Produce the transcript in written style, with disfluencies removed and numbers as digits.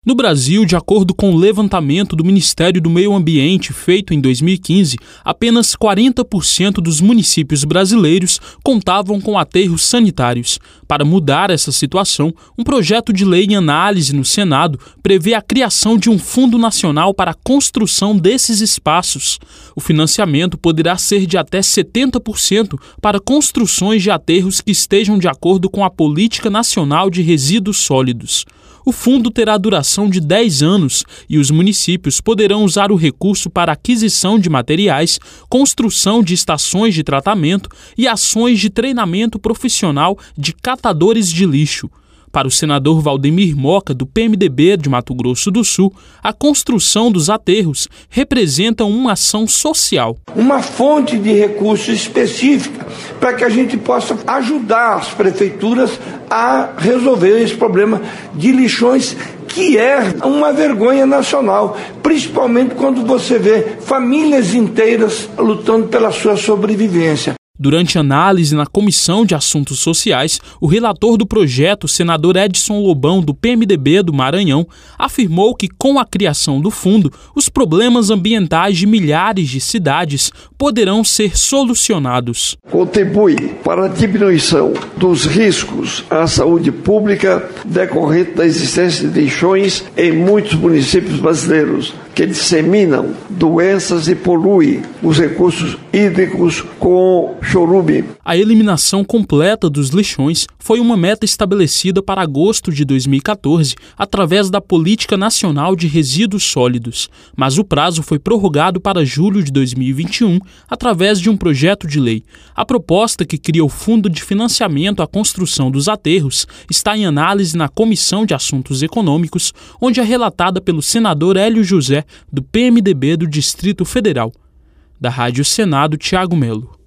No Brasil, de acordo com o levantamento do Ministério do Meio Ambiente feito em 2015, apenas 40% dos municípios brasileiros contavam com aterros sanitários. Para mudar essa situação, um projeto de lei em análise no Senado prevê a criação de um Fundo Nacional para a construção desses espaços. O financiamento poderá ser de até 70% para construções de aterros que estejam de acordo com a Política Nacional de Resíduos Sólidos. O fundo terá duração de 10 anos e os municípios poderão usar o recurso para aquisição de materiais, construção de estações de tratamento e ações de treinamento profissional de catadores de lixo. Para o senador Valdemir Moca, do PMDB de Mato Grosso do Sul, a construção dos aterros representa uma ação social. Uma fonte de recursos específica para que a gente possa ajudar as prefeituras a resolver esse problema de lixões, que é uma vergonha nacional, principalmente quando você vê famílias inteiras lutando pela sua sobrevivência. Durante análise na Comissão de Assuntos Sociais, o relator do projeto, o senador Edson Lobão, do PMDB do Maranhão, afirmou que, com a criação do fundo, os problemas ambientais de milhares de cidades poderão ser solucionados. Contribui para a diminuição dos riscos à saúde pública decorrente da existência de lixões em muitos municípios brasileiros, que disseminam doenças e poluem os recursos hídricos com chorume. A eliminação completa dos lixões foi uma meta estabelecida para agosto de 2014 através da Política Nacional de Resíduos Sólidos, mas o prazo foi prorrogado para julho de 2021 através de um projeto de lei. A proposta, que cria o Fundo de Financiamento à Construção dos Aterros, está em análise na Comissão de Assuntos Econômicos, onde é relatada pelo senador Hélio José, do PMDB do Distrito Federal. Da Rádio Senado, Tiago Melo.